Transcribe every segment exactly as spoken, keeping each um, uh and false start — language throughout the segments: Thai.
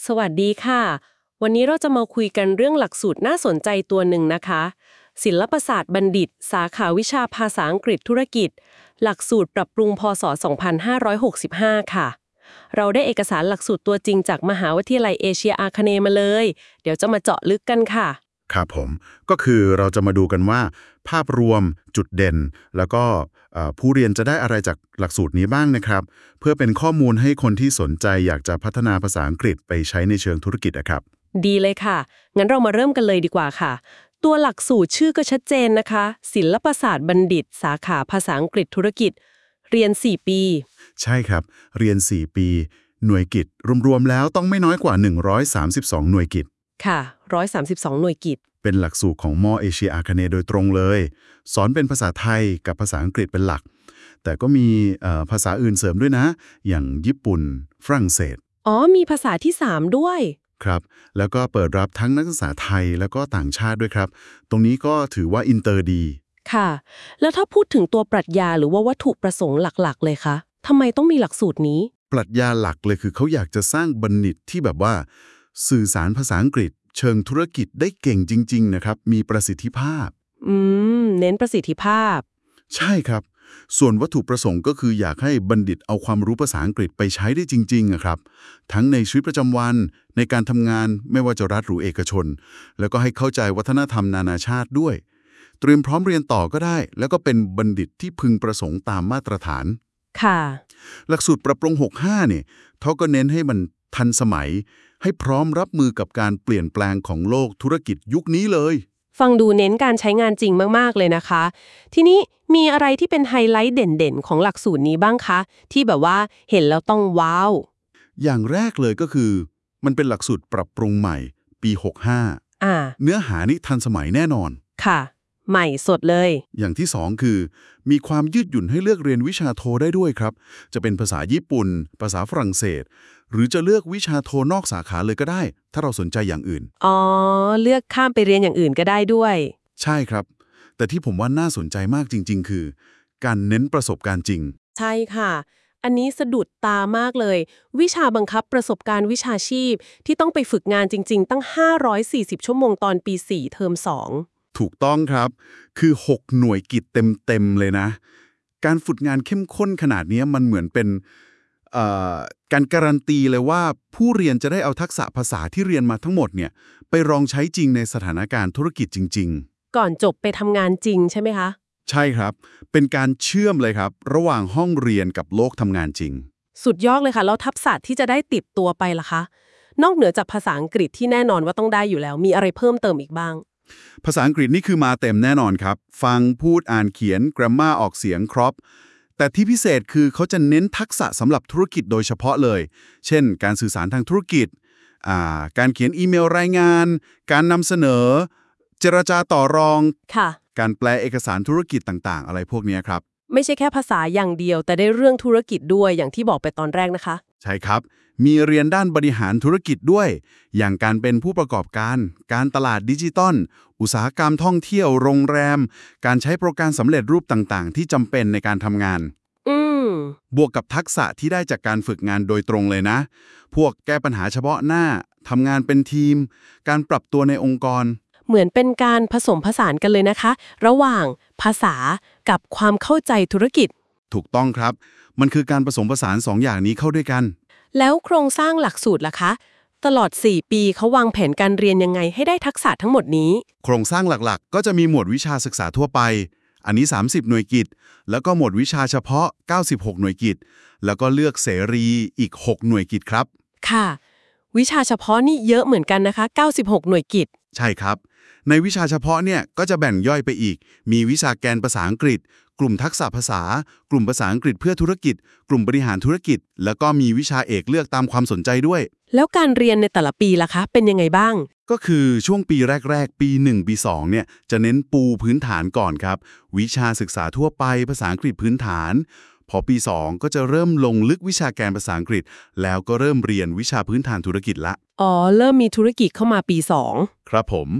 สวัสดีค่ะวันนี้เราจะมาคุยกันเรื่องหลักสูตรน่าสนใจตัวหนึ่งนะคะศิลปศาสตร์บัณฑิตสาขาวิชาภาษาอังกฤษธุรกิจหลักสูตรปรับปรุงพ.ศ. สองพันห้าร้อยหกสิบห้าค่ะเราได้เอกสารหลักสูตรตัวจริงจากมหาวิทยาลัยเอเชียอาคเนย์มาเลยเดี๋ยวจะมาเจาะลึกกันค่ะครับผมก็คือเราจะมาดูกันว่าภาพรวมจุดเด่นแล้วก็เอ่อผู้เรียนจะได้อะไรจากหลักสูตรนี้บ้างนะครับเพื่อเป็นข้อมูลให้คนที่สนใจอยากจะพัฒนาภาษาอังกฤษไปใช้ในเชิงธุรกิจนะครับดีเลยค่ะงั้นเรามาเริ่มกันเลยดีกว่าค่ะตัวหลักสูตรชื่อก็ชัดเจนนะคะศิลปศาสตร์บัณฑิตสาขาภาษาอังกฤษธุรกิจเรียนสี่ปีใช่ครับเรียนสี่ปีหน่วยกิตรวมๆแล้วต้องไม่น้อยกว่าหนึ่งร้อยสามสิบสองหน่วยกิตค่ะหนึ่งร้อยสามสิบสองหน่วยกิตเป็นหลักสูตรของมอเอเชียอาคเนย์โดยตรงเลยสอนเป็นภาษาไทยกับภาษาอังกฤษเป็นหลักแต่ก็มีเอ่อภาษาอื่นเสริมด้วยนะอย่างญี่ปุ่นฝรั่งเศสอ๋อมีภาษาที่สามด้วยครับแล้วก็เปิดรับทั้งนักศึกษาไทยแล้วก็ต่างชาติด้วยครับตรงนี้ก็ถือว่าอินเตอร์ดีค่ะแล้วถ้าพูดถึงตัวปรัชญาหรือว่าวัตถุประสงค์หลักๆเลยคะทำไมต้องมีหลักสูตรนี้ปรัชญาหลักเลยคือเขาอยากจะสร้างบัณฑิตที่แบบว่าสื่อสารภาษาอังกฤษเชิงธุรกิจได้เก่งจริงๆนะครับมีประสิทธิภาพอืมเน้นประสิทธิภาพใช่ครับส่วนวัตถุประสงค์ก็คืออยากให้บัณฑิตเอาความรู้ภาษาอังกฤษไปใช้ได้จริงๆนะครับทั้งในชีวิตประจำวันในการทำงานไม่ว่าจะรัฐหรือเอกชนแล้วก็ให้เข้าใจวัฒนธรรมนานาชาติด้วยเตรียมพร้อมเรียนต่อก็ได้แล้วก็เป็นบัณฑิตที่พึงประสงค์ตามมาตรฐานค่ะหลักสูตรปรับปรุงหกสิบห้าเนี่ยเขาก็เน้นให้มันทันสมัยให้พร้อมรับมือกับการเปลี่ยนแปลงของโลกธุรกิจยุคนี้เลยฟังดูเน้นการใช้งานจริงมากๆเลยนะคะทีนี้มีอะไรที่เป็นไฮไลท์เด่นๆของหลักสูตรนี้บ้างคะที่แบบว่าเห็นแล้วต้องว้าวอย่างแรกเลยก็คือมันเป็นหลักสูตรปรับปรุงใหม่ปีหกสิบห้าอ่าเนื้อหานี่ทันสมัยแน่นอนค่ะใหม่สดเลยอย่างที่สองคือมีความยืดหยุ่นให้เลือกเรียนวิชาโทได้ด้วยครับจะเป็นภาษาญี่ปุ่นภาษาฝรั่งเศสหรือจะเลือกวิชาโทนอกสาขาเลยก็ได้ถ้าเราสนใจอย่างอื่นอ๋อเลือกข้ามไปเรียนอย่างอื่นก็ได้ด้วยใช่ครับแต่ที่ผมว่าน่าสนใจมากจริงๆคือการเน้นประสบการณ์จริงใช่ค่ะอันนี้สะดุดตามากเลยวิชาบังคับประสบการณ์วิชาชีพที่ต้องไปฝึกงานจริงๆตั้งห้าร้อยสี่สิบชั่วโมงตอนปีสี่เทอมสองถูกต้องครับคือหกหน่วยกิตเต็มๆเลยนะการฝึกงานเข้มข้นขนาดนี้มันเหมือนเป็นเอ่อการการันตีเลยว่าผู้เรียนจะได้เอาทักษะภาษาที่เรียนมาทั้งหมดเนี่ยไปลองใช้จริงในสถานการณ์ธุรกิจจริงๆก่อนจบไปทำงานจริงใช่ไหมคะใช่ครับเป็นการเชื่อมเลยครับระหว่างห้องเรียนกับโลกทำงานจริงสุดยอดเลยค่ะแล้วทักษะที่จะได้ติดตัวไปล่ะคะนอกเหนือจากภาษาอังกฤษที่แน่นอนว่าต้องได้อยู่แล้วมีอะไรเพิ่มเติมอีกบ้างภาษาอังกฤษนี่คือมาเต็มแน่นอนครับฟังพูดอ่านเขียน grammar ออกเสียงครบแต่ที่พิเศษคือเขาจะเน้นทักษะสำหรับธุรกิจโดยเฉพาะเลยเช่นการสื่อสารทางธุรกิจอ่าการเขียนอีเมลรายงานการนำเสนอเจรจาต่อรองค่ะการแปลเอกสารธุรกิจต่างๆอะไรพวกนี้ครับไม่ใช่แค่ภาษาอย่างเดียวแต่ได้เรื่องธุรกิจด้วยอย่างที่บอกไปตอนแรกนะคะใช่ครับมีเรียนด้านบริหารธุรกิจด้วยอย่างการเป็นผู้ประกอบการการตลาดดิจิตอลอุตสาหกรรมท่องเที่ยวโรงแรมการใช้โปรแกรมสำเร็จรูปต่างๆที่จำเป็นในการทำงานอืมบวกกับทักษะที่ได้จากการฝึกงานโดยตรงเลยนะพวกแก้ปัญหาเฉพาะหน้าทำงานเป็นทีมการปรับตัวในองค์กรเหมือนเป็นการผสมผสานกันเลยนะคะระหว่างภาษากับความเข้าใจธุรกิจถูกต้องครับมันคือการผสมผสานสองอย่างนี้เข้าด้วยกันแล้วโครงสร้างหลักสูตรล่ะคะตลอดสี่ปีเขาวางแผนการเรียนยังไงให้ได้ทักษะทั้งหมดนี้โครงสร้างหลักๆก็จะมีหมวดวิชาศึกษาทั่วไปอันนี้สามสิบหน่วยกิตแล้วก็หมวดวิชาเฉพาะเก้าสิบหกหน่วยกิตแล้วก็เลือกเสรีอีกหกหน่วยกิตครับค่ะวิชาเฉพาะนี่เยอะเหมือนกันนะคะเก้าสิบหกหน่วยกิตใช่ครับในวิชาเฉพาะเนี่ยก็จะแบ่งย่อยไปอีกมีวิชาแกนภาษาอังกฤษกลุ่มทักษะภาษากลุ่มภาษาอังกฤษเพื่อธุรกิจกลุ่มบริหารธุรกิจแล้วก็มีวิชาเอกเลือกตามความสนใจด้วยแล้วการเรียนในแต่ละปีล่ะคะเป็นยังไงบ้างก็คือช่วงปีแรกๆปีหนึ่งปีสองเนี่ยจะเน้นปูพื้นฐานก่อนครับวิชาศึกษาทั่วไปภาษาอังกฤษพื้นฐานพอปีสองก็จะเริ่มลงลึกวิชาแกนภาษาอังกฤษแล้วก็เริ่มเรียนวิชาพื้นฐานธุรกิจละอ๋อเริ่มมีธุรกิจเข้ามาปีสองครับผม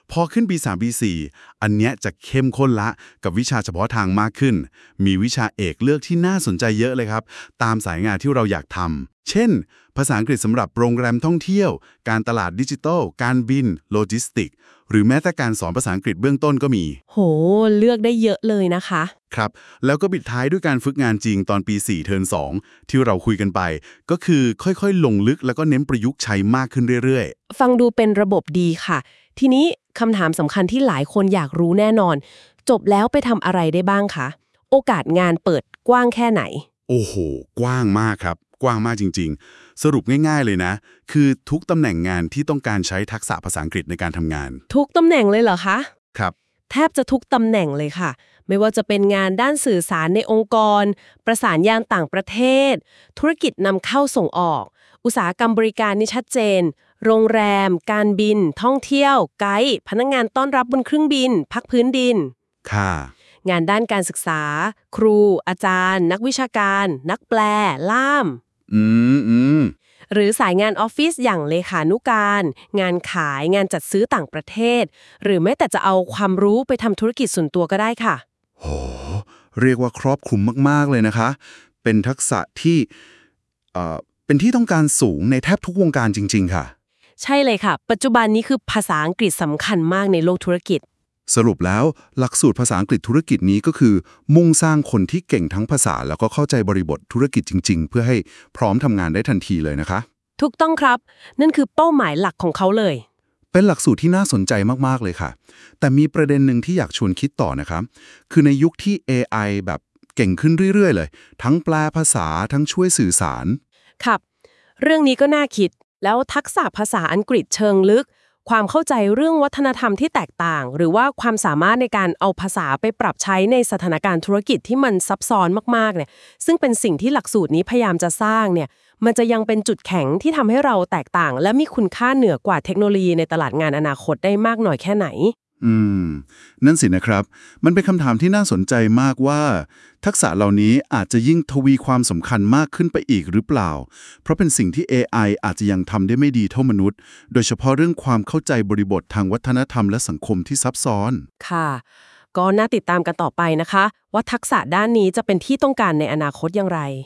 พอขึ้นปีสามปีสี่อันเนี้ยจะเข้มข้นละกับวิชาเฉพาะทางมากขึ้นมีวิชาเอกเลือกที่น่าสนใจเยอะเลยครับตามสายงานที่เราอยากทำเช่นภาษาอังกฤษสำหรับโรงแรมท่องเที่ยวการตลาดดิจิทัลการบินโลจิสติกหรือแม้แต่การสอนภาษาอังกฤษเบื้องต้นก็มีโหเลือกได้เยอะเลยนะคะครับแล้วก็ปิดท้ายด้วยการฝึกงานจริงตอนปีสี่เทอมสองที่เราคุยกันไปก็คือค่อยๆลงลึกแล้วก็เน้นประยุกต์ใช้มากขึ้นเรื่อยฟังดูเป็นระบบดีค่ะ ทีนี้คำถามสำคัญที่หลายคนอยากรู้แน่นอน จบแล้วไปทำอะไรได้บ้างคะโอกาสงานเปิดกว้างแค่ไหนๆโอ้โหกว้างมากครับกว้างมากจริงๆสรุปง่ายๆเลยนะคือทุกตำแหน่งงานที่ต้องการใช้ทักษะภาษาอังกฤษในการทำงานทุกตำแหน่งเลยเหรอคะครับแทบจะทุกตำแหน่งเลยค่ะ ไม่ว่าจะเป็นงานด้านสื่อสารในองค์กร ประสานงานต่างประเทศ ธุรกิจนำเข้าส่งออก อุตสาหกรรมบริการนี่ชัดเจน โรงแรม การบิน ท่องเที่ยว ไกด์ พนักงานต้อนรับบนเครื่องบิน พักพื้นดินค่ะงานด้านการศึกษา ครู อาจารย์ นักวิชาการ นักแปล ล่ามอืมอืมหรือสายงานออฟฟิศอย่างเลขานุการ งานขาย งานจัดซื้อต่างประเทศ หรือแม้แต่จะเอาความรู้ไปทำธุรกิจส่วนตัวก็ได้ค่ะโหเรียกว่าครอบคลุมมากๆเลยนะคะเป็นทักษะที่เอ่อเป็นที่ต้องการสูงในแทบทุกวงการจริงๆค่ะใช่เลยค่ะ ปัจจุบันนี้คือภาษาอังกฤษสำคัญมากในโลกธุรกิจสรุปแล้วหลักสูตรภาษาอังกฤษธุรกิจนี้ก็คือ มุ่งสร้างคนที่เก่งทั้งภาษาแล้วก็เข้าใจบริบทธุรกิจจริงๆ เพื่อให้พร้อมทำงานได้ทันทีเลยนะคะถูกต้องครับ นั่นคือเป้าหมายหลักของเขาเลยเป็นหลักสูตรที่น่าสนใจมากๆเลยค่ะ แต่มีประเด็นหนึ่งที่อยากชวนคิดต่อนะครับคือในยุคที่ เอ ไอ แบบเก่งขึ้นเรื่อยๆเลยทั้งแปลภาษาทั้งช่วยสื่อสารครับ เรื่องนี้ก็น่าคิด แล้วทักษะภาษาอังกฤษเชิงลึก ความเข้าใจเรื่องวัฒนธรรมที่แตกต่าง หรือว่าความสามารถในการเอาภาษาไปปรับใช้ในสถานการณ์ธุรกิจที่มันซับซ้อนมากๆเนี่ย ซึ่งเป็นสิ่งที่หลักสูตรนี้พยายามจะสร้างเนี่ย มันจะยังเป็นจุดแข็งที่ทำให้เราแตกต่าง และมีคุณค่าเหนือกว่าเทคโนโลยีในตลาดงานอนาคตได้มากน้อยแค่ไหนอืมนั่นสินะครับ มันเป็นคำถามที่น่าสนใจมากว่า ทักษะเหล่านี้อาจจะยิ่งทวีความสำคัญมากขึ้นไปอีกหรือเปล่า เพราะเป็นสิ่งที่ เอ ไอ อาจจะยังทำได้ไม่ดีเท่ามนุษย์ โดยเฉพาะเรื่องความเข้าใจบริบททางวัฒนธรรมและสังคมที่ซับซ้อนค่ะ ก็น่าติดตามกันต่อไปนะคะ ว่าทักษะด้านนี้จะเป็นที่ต้องการในอนาคตอย่างไร